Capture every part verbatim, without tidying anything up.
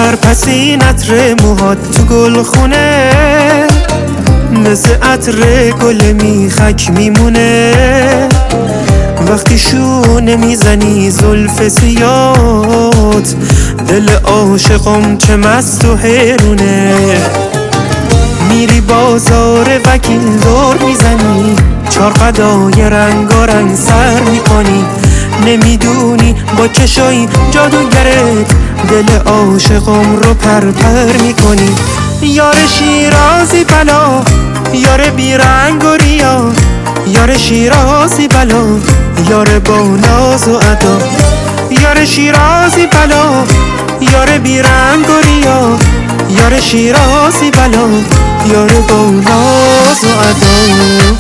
بر پسین عطر موهات تو گل خونه، مثل عطر گل میخک میمونه. وقتی شونه میزنی زلف سیات، دل عاشقم چه مست و حیرونه. میری بازار وکیل دور میزنی، چار قدای رنگارنگ سر میکنی. نمیدونی با چشای جادوگرت دل عاشقم رو پر پر میکنی. یار شیرازی بلا، یار بیرنگ و ریا، یار شیرازی بلا، یار با ناز و ادا. یار شیرازی بلا، یار بیرنگ و ریا، یار شیرازی بلا، یار با ناز و ادا.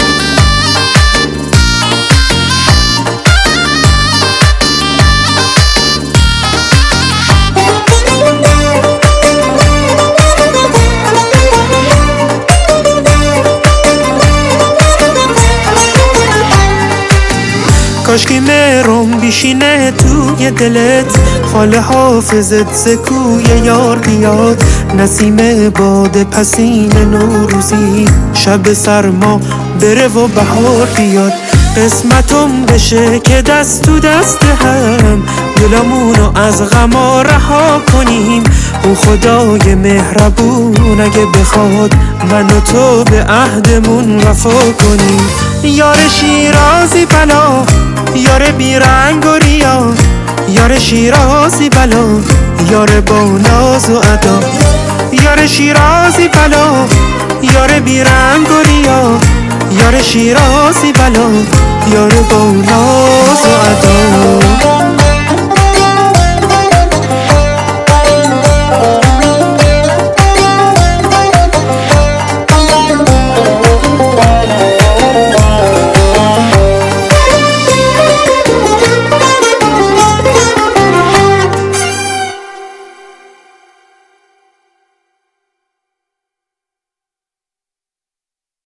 کاشکی مهرم بیشینه توی دلت، خاله حافظت زکوی یار بیاد. نسیم باد پسین نوروزی، شب سرما بره و بهار بیاد. قسمتم بشه که دست تو دست هم، دلمونو از غما رها کنیم. او خدای مهربون اگه بخواد من و تو به عهدمون وفا کنیم. یار شیرازی بلا، یار بیرنگ و ریا، یار شیرازی بلا، یار با ناز و ادا. یار شیرازی بلا، یار بیرنگ و ریا، یار شیرازی بلا، یار با ناز